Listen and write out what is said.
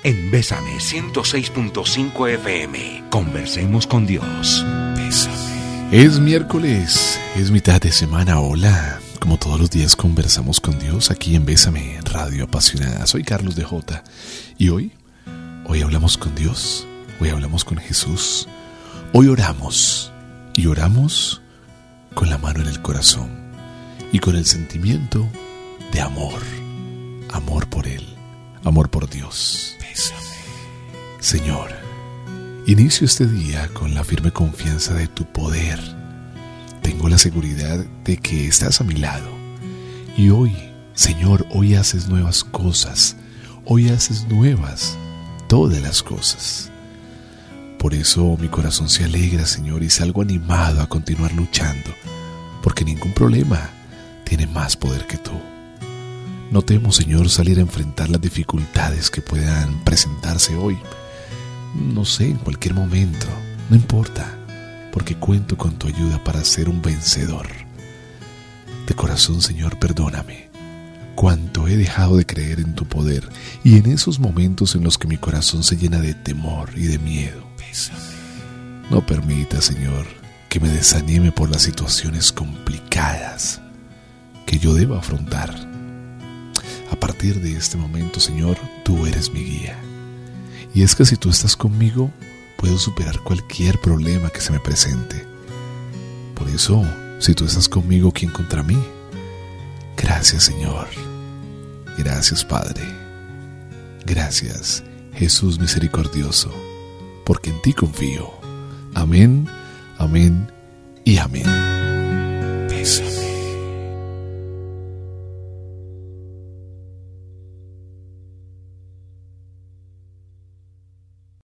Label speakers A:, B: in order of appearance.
A: en Bésame 106.5 FM. Conversemos con Dios. Bésame.
B: Es miércoles, es mitad de semana. Hola, como todos los días conversamos con Dios aquí en Bésame, Radio Apasionada. Soy Carlos de J. Y hoy hablamos con Dios, hoy hablamos con Jesús. Hoy oramos, y oramos con la mano en el corazón y con el sentimiento de amor. Amor por Él, amor por Dios.
A: Bésame.
B: Señor, inicio este día con la firme confianza de tu poder. Tengo la seguridad de que estás a mi lado. Y hoy, Señor, hoy haces nuevas cosas. Hoy haces nuevas todas las cosas. Por eso mi corazón se alegra, Señor, y salgo animado a continuar luchando, porque ningún problema tiene más poder que tú. No temo, Señor, salir a enfrentar las dificultades que puedan presentarse hoy. No sé, en cualquier momento, no importa, porque cuento con tu ayuda para ser un vencedor. De corazón, Señor, perdóname cuánto he dejado de creer en tu poder y en esos momentos en los que mi corazón se llena de temor y de miedo. No permita, Señor, que me desanime por las situaciones complicadas que yo debo afrontar. A partir de este momento, Señor, tú eres mi guía. Y es que si tú estás conmigo, puedo superar cualquier problema que se me presente. Por eso, si tú estás conmigo, ¿quién contra mí? Gracias, Señor. Gracias, Padre. Gracias, Jesús misericordioso, porque en ti confío. Amén, amén y amén.
A: Bésame.